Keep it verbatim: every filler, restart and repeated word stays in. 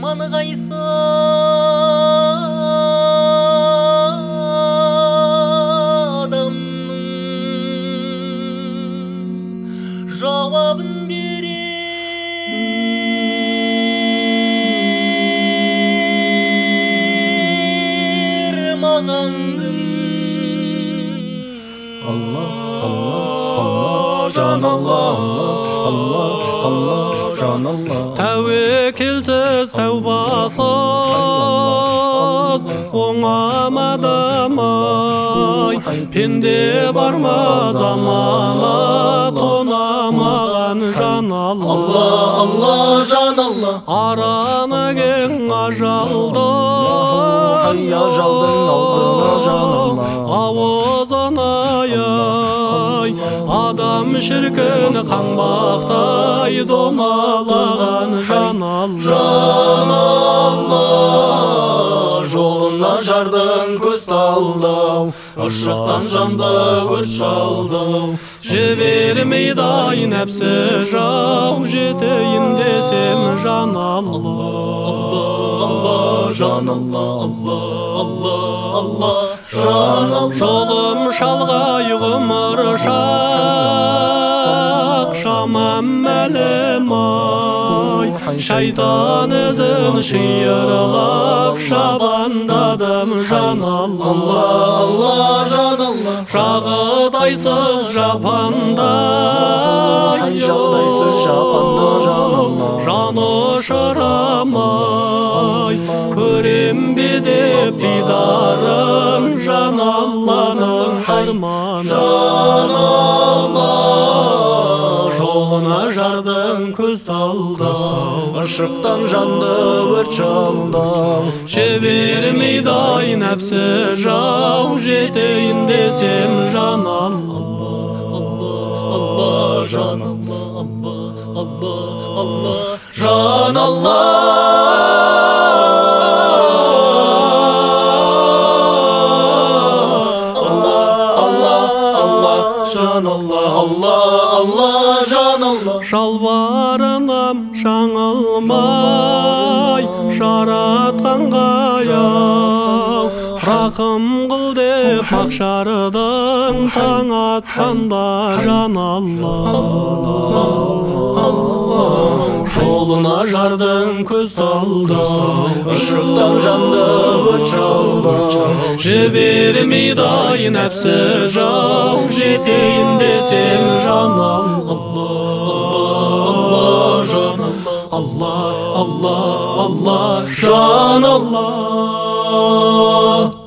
арман қайсы адамның жауабын берер маған кім? Allah, Allah, Allah, Can Allah, Allah, Allah, Can Allah. Тәуекелсіз тәубасыз оңамадым-ай, пенде бар ма заманы тонамаған жан Allah, Allah. Allah, Can Allah. Араны кең ажалды Ай, ажалдың аузына Can Allah. Ауызына ай, адам шіркін қаңбақтай домалаған жан Allah. Can Allah, жолына жардың көз талдау, ышықтан жанды өрт шалдау. Жібермейді ай нәпсі жау, жетейін десем жан Allah. Allah, Can Allah, Allah, Allah, Allah, Can Allah. Жолым шалғай ғұмыр шақ, шамам мәлім-ай, шайтан ізін шиырлап шабандадым жан Allah. Allah, Allah, Can Allah. Жағдайсыз жапанда, Ай, жағдайсыз жапанда Can Allah. жаны шырамай, көрем бе деп дидарым жан Алланың арманы. Can Allah, Жолына жардың көз талдау, ышықтан жанды өрт шалдау. жібермейді ай нәпсі жау, жетейін десем жан Allah. Allah, Can Allah, Allah, Allah, Allah, Can Allah. Can Allah, Allah, Allah, Can Allah. Жалбарынам жаңылмай, жаратқанға аяу, рақым қыл деп мақшардың таң атқанда жан Allah. Жолына жардың көз талдау, Ышықтан жанды өрт шалдау. жібермейді ай нәпсі жау, жетейін десем жан Allah. Allah, Allah, Allah, Can Allah.